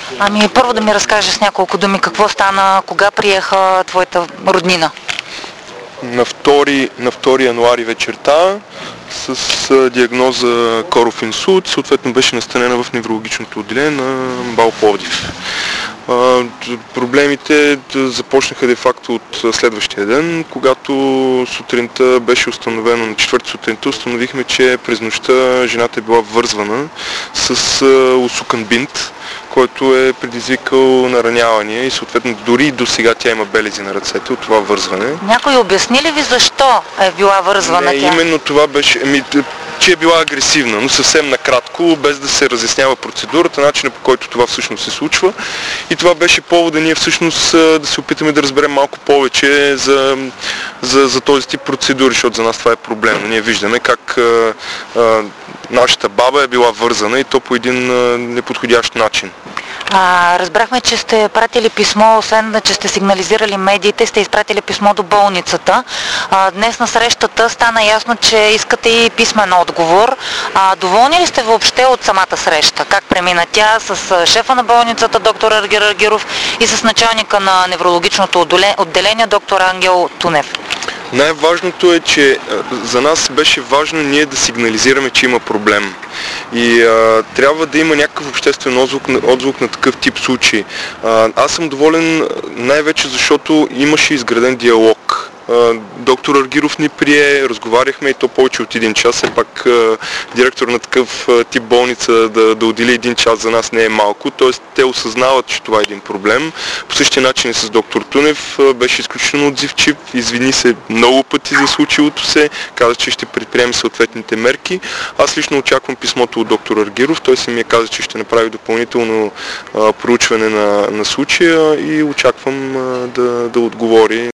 Ами първо да ми разкажеш с няколко думи какво стана, кога приеха твоята роднина? На 2 януари вечерта с диагноза коров инсулт, съответно беше настанена в неврологичното отделение на МБАЛ Пловдив. Проблемите започнаха де-факто от следващия ден, когато сутринта беше установено, на 4 сутринта установихме, че през нощта жената е била вързвана с усукан бинт, който е предизвикал наранявания и съответно дори до сега тя има белези на ръцете от това вързване. Някой обясни ли ви защо е била вързвана Не, тя? именно това беше, че е била агресивна, но съвсем накратко, без да се разяснява процедурата, начинът по който това всъщност се случва. И това беше повода ние всъщност да се опитаме да разберем малко повече за този тип процедури, защото за нас това е проблемно. Ние виждаме как нашата баба е била вързана и то по един неподходящ начин. Разбрахме, че сте пратили писмо, освен че сте сигнализирали медиите, сте изпратили писмо до болницата. Днес на срещата стана ясно, че искате и писмен отговор. Доволни ли сте въобще от самата среща? Как премина тя с шефа на болницата, доктор Аргир Аргиров, и с началника на неврологичното отделение, доктор Ангел Тунев? Най-важното е, че за нас беше важно ние да сигнализираме, че има проблем. И трябва да има някакъв обществен отзвук на такъв тип случаи. Аз съм доволен най-вече, защото имаше изграден диалог. Доктор Аргиров ни прие, разговаряхме и то повече от 1 час. Все пак директор на такъв тип болница да отдели 1 час за нас не е малко. Тоест те осъзнават, че това е един проблем. По същия начин и с доктор Тунев беше изключително отзивчив, извини се много пъти за случилото се, каза, че ще предприеме съответните мерки. Аз лично очаквам писмото от доктор Аргиров. Той самия каза, че ще направи допълнително проучване на случая и очаквам да отговори.